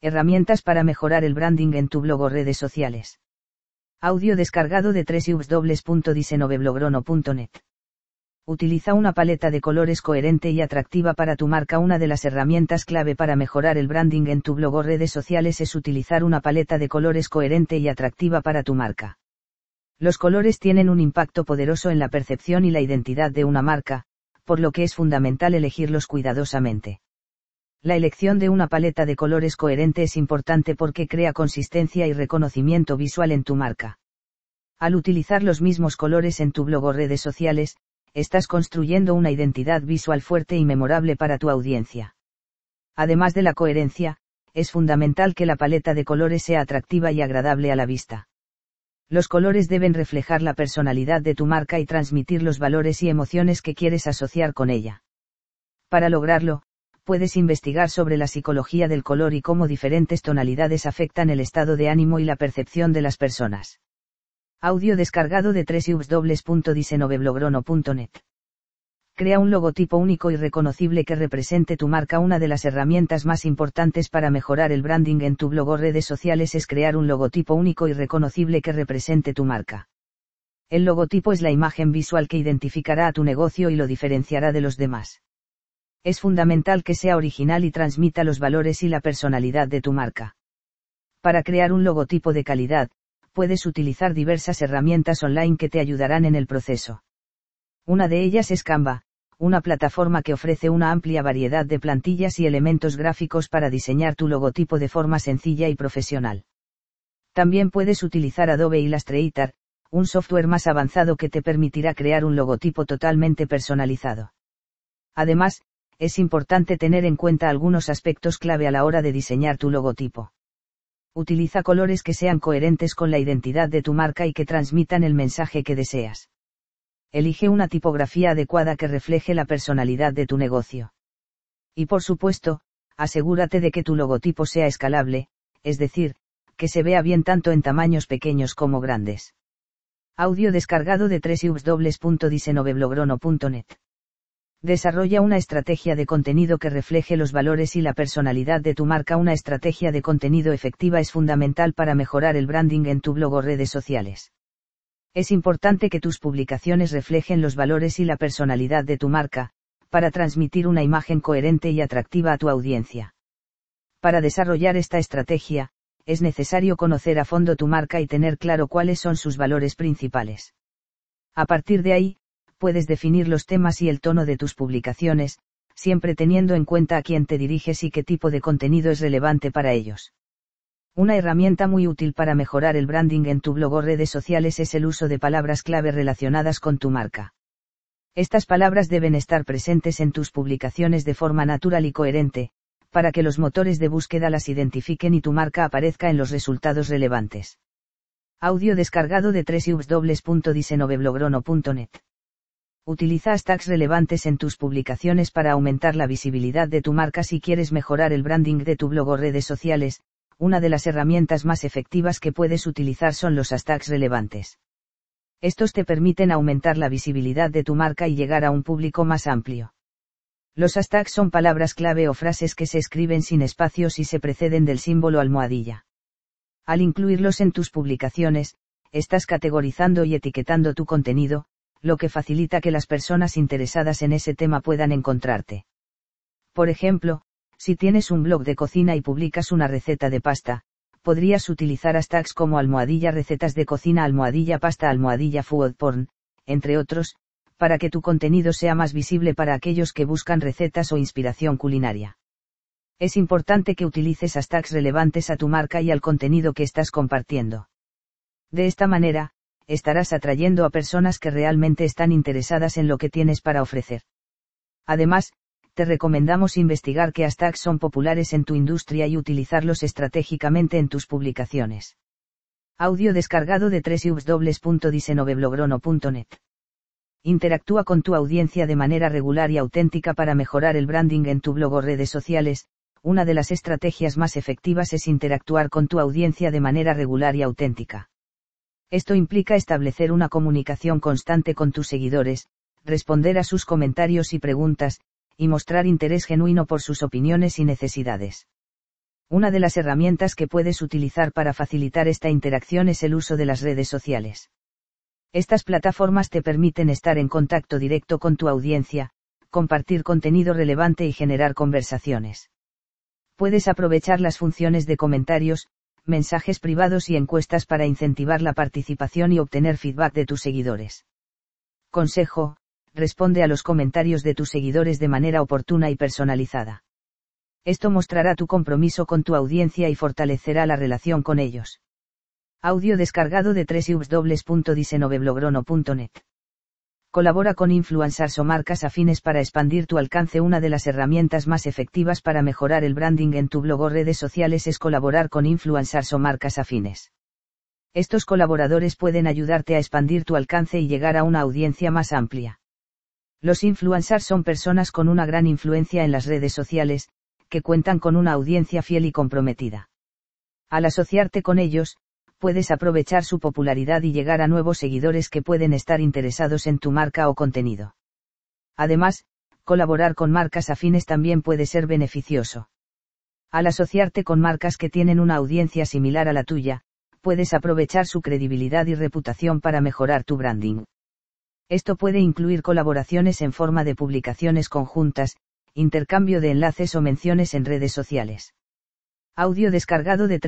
Herramientas para mejorar el branding en tu blog o redes sociales. Audio descargado de www.diseñoveblogro.net. Utiliza una paleta de colores coherente y atractiva para tu marca. Una de las herramientas clave para mejorar el branding en tu blog o redes sociales es utilizar una paleta de colores coherente y atractiva para tu marca. Los colores tienen un impacto poderoso en la percepción y la identidad de una marca, por lo que es fundamental elegirlos cuidadosamente. La elección de una paleta de colores coherente es importante porque crea consistencia y reconocimiento visual en tu marca. Al utilizar los mismos colores en tu blog o redes sociales, estás construyendo una identidad visual fuerte y memorable para tu audiencia. Además de la coherencia, es fundamental que la paleta de colores sea atractiva y agradable a la vista. Los colores deben reflejar la personalidad de tu marca y transmitir los valores y emociones que quieres asociar con ella. Para lograrlo, puedes investigar sobre la psicología del color y cómo diferentes tonalidades afectan el estado de ánimo y la percepción de las personas. Audio descargado de www.diseñoveblogro.net. Crea un logotipo único y reconocible que represente tu marca. Una de las herramientas más importantes para mejorar el branding en tu blog o redes sociales es crear un logotipo único y reconocible que represente tu marca. El logotipo es la imagen visual que identificará a tu negocio y lo diferenciará de los demás. Es fundamental que sea original y transmita los valores y la personalidad de tu marca. Para crear un logotipo de calidad, puedes utilizar diversas herramientas online que te ayudarán en el proceso. Una de ellas es Canva, una plataforma que ofrece una amplia variedad de plantillas y elementos gráficos para diseñar tu logotipo de forma sencilla y profesional. También puedes utilizar Adobe Illustrator, un software más avanzado que te permitirá crear un logotipo totalmente personalizado. Además, es importante tener en cuenta algunos aspectos clave a la hora de diseñar tu logotipo. Utiliza colores que sean coherentes con la identidad de tu marca y que transmitan el mensaje que deseas. Elige una tipografía adecuada que refleje la personalidad de tu negocio. Y por supuesto, asegúrate de que tu logotipo sea escalable, es decir, que se vea bien tanto en tamaños pequeños como grandes. Audio descargado de www.diseñoveblogro.net. Desarrolla una estrategia de contenido que refleje los valores y la personalidad de tu marca. Una estrategia de contenido efectiva es fundamental para mejorar el branding en tu blog o redes sociales. Es importante que tus publicaciones reflejen los valores y la personalidad de tu marca, para transmitir una imagen coherente y atractiva a tu audiencia. Para desarrollar esta estrategia, es necesario conocer a fondo tu marca y tener claro cuáles son sus valores principales. A partir de ahí, puedes definir los temas y el tono de tus publicaciones, siempre teniendo en cuenta a quién te diriges y qué tipo de contenido es relevante para ellos. Una herramienta muy útil para mejorar el branding en tu blog o redes sociales es el uso de palabras clave relacionadas con tu marca. Estas palabras deben estar presentes en tus publicaciones de forma natural y coherente, para que los motores de búsqueda las identifiquen y tu marca aparezca en los resultados relevantes. Audio descargado de www.diseñoveblogro.net. Utiliza hashtags relevantes en tus publicaciones para aumentar la visibilidad de tu marca. Si quieres mejorar el branding de tu blog o redes sociales, una de las herramientas más efectivas que puedes utilizar son los hashtags relevantes. Estos te permiten aumentar la visibilidad de tu marca y llegar a un público más amplio. Los hashtags son palabras clave o frases que se escriben sin espacios y se preceden del símbolo almohadilla. Al incluirlos en tus publicaciones, estás categorizando y etiquetando tu contenido, lo que facilita que las personas interesadas en ese tema puedan encontrarte. Por ejemplo, si tienes un blog de cocina y publicas una receta de pasta, podrías utilizar hashtags como almohadilla recetas de cocina, almohadilla pasta, almohadilla food porn, entre otros, para que tu contenido sea más visible para aquellos que buscan recetas o inspiración culinaria. Es importante que utilices hashtags relevantes a tu marca y al contenido que estás compartiendo. De esta manera, estarás atrayendo a personas que realmente están interesadas en lo que tienes para ofrecer. Además, te recomendamos investigar qué hashtags son populares en tu industria y utilizarlos estratégicamente en tus publicaciones. Audio descargado de www.diseñoveblogro.net. Interactúa con tu audiencia de manera regular y auténtica para mejorar el branding en tu blog o redes sociales. Una de las estrategias más efectivas es interactuar con tu audiencia de manera regular y auténtica. Esto implica establecer una comunicación constante con tus seguidores, responder a sus comentarios y preguntas, y mostrar interés genuino por sus opiniones y necesidades. Una de las herramientas que puedes utilizar para facilitar esta interacción es el uso de las redes sociales. Estas plataformas te permiten estar en contacto directo con tu audiencia, compartir contenido relevante y generar conversaciones. Puedes aprovechar las funciones de comentarios, mensajes privados y encuestas para incentivar la participación y obtener feedback de tus seguidores. Consejo: responde a los comentarios de tus seguidores de manera oportuna y personalizada. Esto mostrará tu compromiso con tu audiencia y fortalecerá la relación con ellos. Audio descargado de www.diseñoveblogro.net. Colabora con influencers o marcas afines para expandir tu alcance. Una de las herramientas más efectivas para mejorar el branding en tu blog o redes sociales es colaborar con influencers o marcas afines. Estos colaboradores pueden ayudarte a expandir tu alcance y llegar a una audiencia más amplia. Los influencers son personas con una gran influencia en las redes sociales, que cuentan con una audiencia fiel y comprometida. Al asociarte con ellos, puedes aprovechar su popularidad y llegar a nuevos seguidores que pueden estar interesados en tu marca o contenido. Además, colaborar con marcas afines también puede ser beneficioso. Al asociarte con marcas que tienen una audiencia similar a la tuya, puedes aprovechar su credibilidad y reputación para mejorar tu branding. Esto puede incluir colaboraciones en forma de publicaciones conjuntas, intercambio de enlaces o menciones en redes sociales. Audio descargado de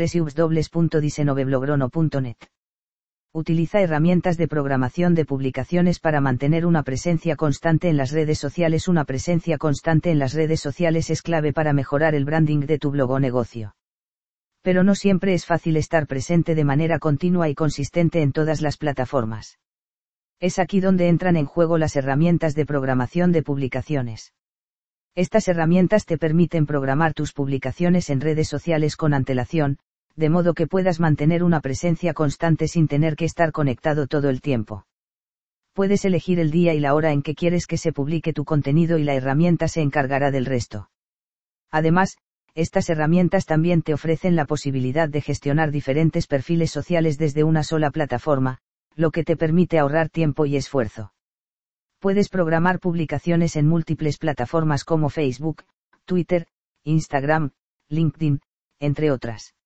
www.diseñoveblogro.net. Utiliza herramientas de programación de publicaciones para mantener una presencia constante en las redes sociales. Una presencia constante en las redes sociales es clave para mejorar el branding de tu blog o negocio. Pero no siempre es fácil estar presente de manera continua y consistente en todas las plataformas. Es aquí donde entran en juego las herramientas de programación de publicaciones. Estas herramientas te permiten programar tus publicaciones en redes sociales con antelación, de modo que puedas mantener una presencia constante sin tener que estar conectado todo el tiempo. Puedes elegir el día y la hora en que quieres que se publique tu contenido y la herramienta se encargará del resto. Además, estas herramientas también te ofrecen la posibilidad de gestionar diferentes perfiles sociales desde una sola plataforma, lo que te permite ahorrar tiempo y esfuerzo. Puedes programar publicaciones en múltiples plataformas como Facebook, Twitter, Instagram, LinkedIn, entre otras.